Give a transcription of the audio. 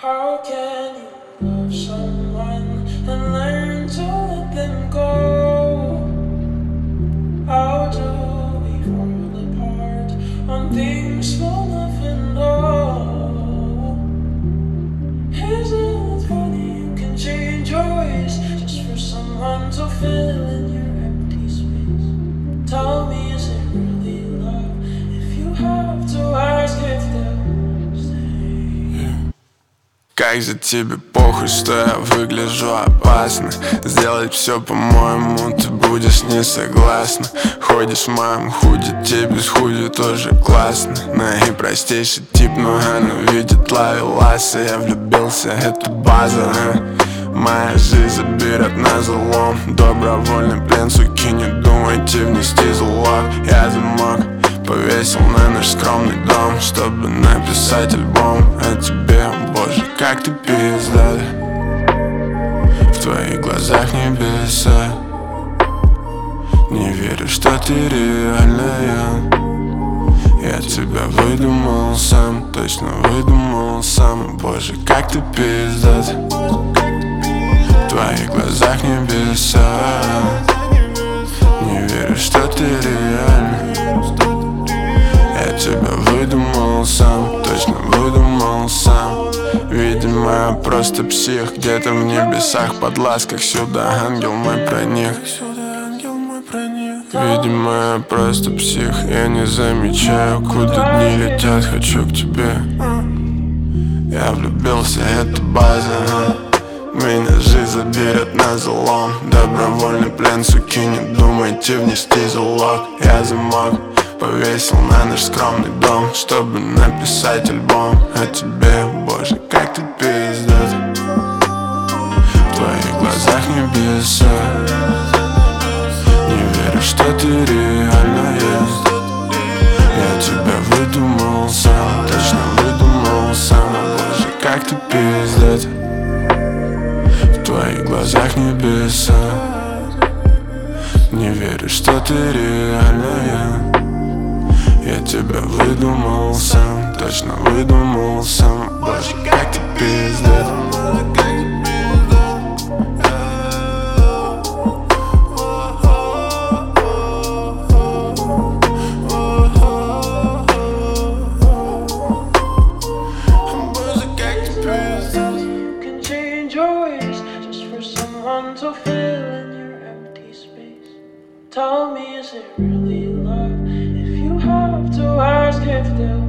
How can you love someone and learn to let them go? How do we fall apart on things we'll never know? Isn't it funny you can change your ways just for someone to fill in your empty space? Tell me, is it really love if you have to ask if they'll stay? Как же тебе похуй, что я выгляжу опасно? Сделать все по-моему, ты будешь не согласна. Ходишь в моем худи, тебе без худи тоже классно. Наипростейший тип, но она видит ловеласа. Я влюбился, это база, Моя жизнь заберет на залом. Добровольный плен, суки, не думайте внести залог. Я замок повесил на наш скромный дом, чтобы написать альбом о тебе. Боже, как ты пизда, в твоих глазах небеса. Не верю, что ты реальная. Я тебя выдумал сам, точно выдумал сам. Боже, как ты пизда, в твоих глазах небеса. Не верю, что ты реальная. Я тебя выдумал сам, точно выдумал сам. Видимо, я просто псих, где-то в небесах под ласках. Сюда ангел мой проник. Видимо, я просто псих, я не замечаю, куда дни летят, хочу к тебе. Я влюбился, это база, Меня жизнь заберет на залом. Добровольный плен, суки, не думайте внести залог. Я замок повесил на наш скромный дом, чтобы написать альбом о тебе. Боже, как ты пиздец, в твоих глазах небеса. Не верю, что ты реально есть. Я тебя выдумал сам, точно выдумал сам. Боже, как ты пиздец, в твоих глазах небеса. Не верю, что ты реальная. Я тебя выдумал сам, точно выдумал сам. Боже, как ты пиздец. To fill in your empty space. Tell me, is it really love if you have to ask if they'll